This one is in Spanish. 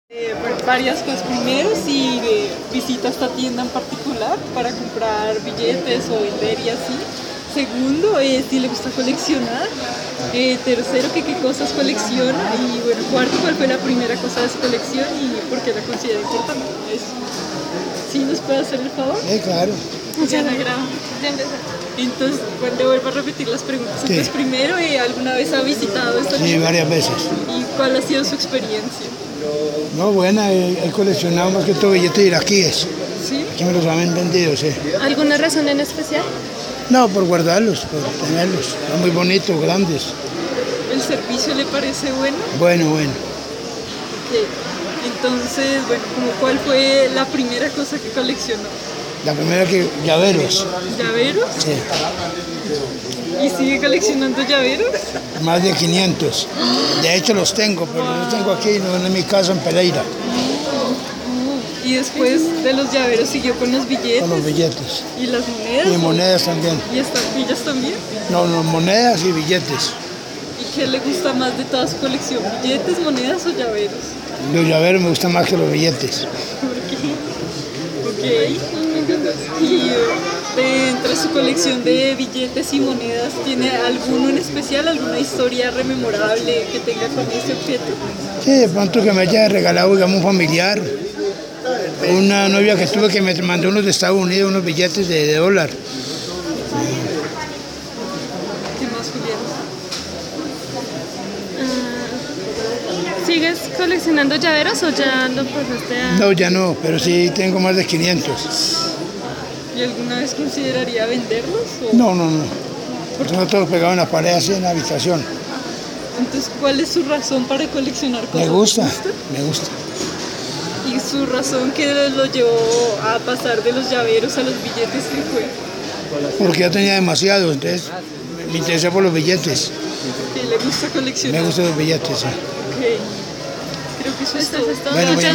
Varias cosas. Primero, si visita esta tienda en particular para comprar billetes o vender y así. Segundo, si le gusta coleccionar. Tercero, qué cosas colecciona. Y bueno, cuarto, cuál fue la primera cosa de su colección y por qué la considera importante. Eso. ¿Sí nos puede hacer el favor? Claro. Ya la grabo. Ya empezó. Entonces, bueno, le vuelvo a repetir las preguntas. Sí. Entonces, primero, ¿alguna vez ha visitado esta Sí, tienda? varias veces. ¿Y cuál ha sido su experiencia? No, buena, he coleccionado más que todo billetes iraquíes. ¿Sí? Aquí me los han vendido, sí. ¿Alguna razón en especial? No, por guardarlos, por tenerlos. Son muy bonitos, grandes. ¿El servicio le parece bueno? Bueno. Ok. Entonces, bueno, ¿cuál fue la primera cosa que coleccionó? La primera que, llaveros. ¿Llaveros? Sí, ¿Y sigue coleccionando llaveros? más de 500. De hecho los tengo, pero los tengo aquí, no en mi casa en Pereira, Y después de los llaveros siguió con los billetes. con los billetes. ¿Y las monedas? Y monedas también. ¿Y estampillas también? No, monedas y billetes. ¿Y qué le gusta más de toda su colección? ¿Billetes, monedas o llaveros? Los llaveros me gustan más que los billetes. ¿Por qué? Ok. ¿Y entre su colección de billetes y monedas tiene alguno en especial, alguna historia rememorable que tenga con este objeto? Sí, de pronto que me haya regalado, digamos, un familiar. Una novia que tuve que me mandó unos de Estados Unidos, unos billetes de dólar. ¿Qué más, Julián? ¿Sigues coleccionando llaveros o ya lo pasaste a...? No, ya no, pero sí tengo más de 500. ¿Y alguna vez consideraría venderlos? O... No. Tengo todos pegados en la pared, así en la habitación. Entonces, ¿cuál es su razón para coleccionar cosas? Me gusta. ¿Y su razón que lo llevó a pasar de los llaveros a los billetes qué fue? Porque yo tenía demasiados, entonces me interesé por los billetes. ¿Que le gusta coleccionar? Me gustan los billetes, sí. Ok. Creo que eso es todo. Bueno,